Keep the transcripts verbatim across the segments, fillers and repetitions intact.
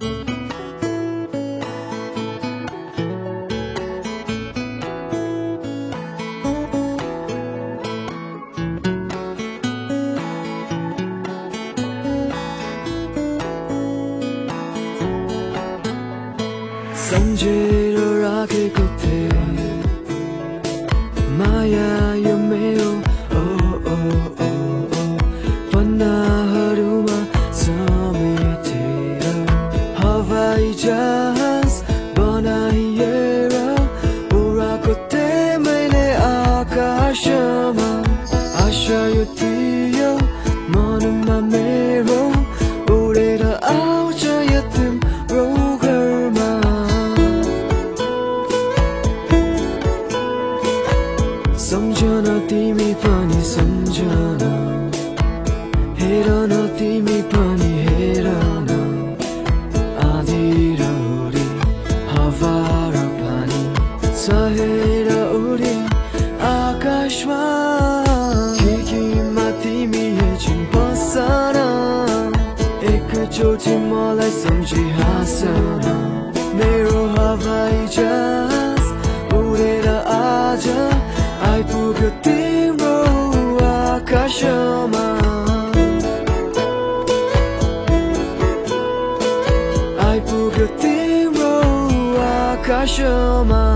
समझेर राखेको थिए माया यो मेरो ओ ओ ओ ओ पन्नाहरूमा समेटेर हवाई जहाज बनाइएर उडाएको थिएँ मैले आकाशमा आशा यो थियो मनमा मेरो उडेर आउँछ यो तिम्रो घरमा सम्झन तिमी पनि सम्झन हेर न तिमी पनि हेर न आधी र उडी हावा र पानी सहेर उडी आकाशमा खिड्कीमा तिमी एकछिन बस्न एकचोटि मलाई सम्झी हाँस्न मेरो हवाई जहाज उडेर आज आइपुग्यो तिम्रो आकाशमा आइपुग्यो तिम्रो आकाशमा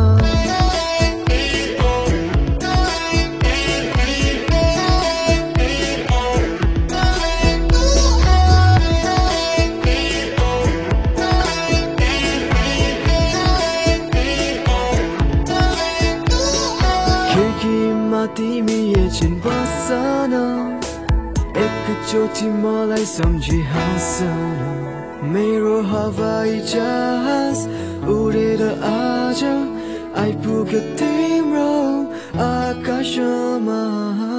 खिड्कीमा तिमी एकछिन बस्न एकचोटि मलाई सम्झी हाँस्न मेरो हवाई जहाज उडेर आज आइपुग्यो तिम्रो आकाशमा।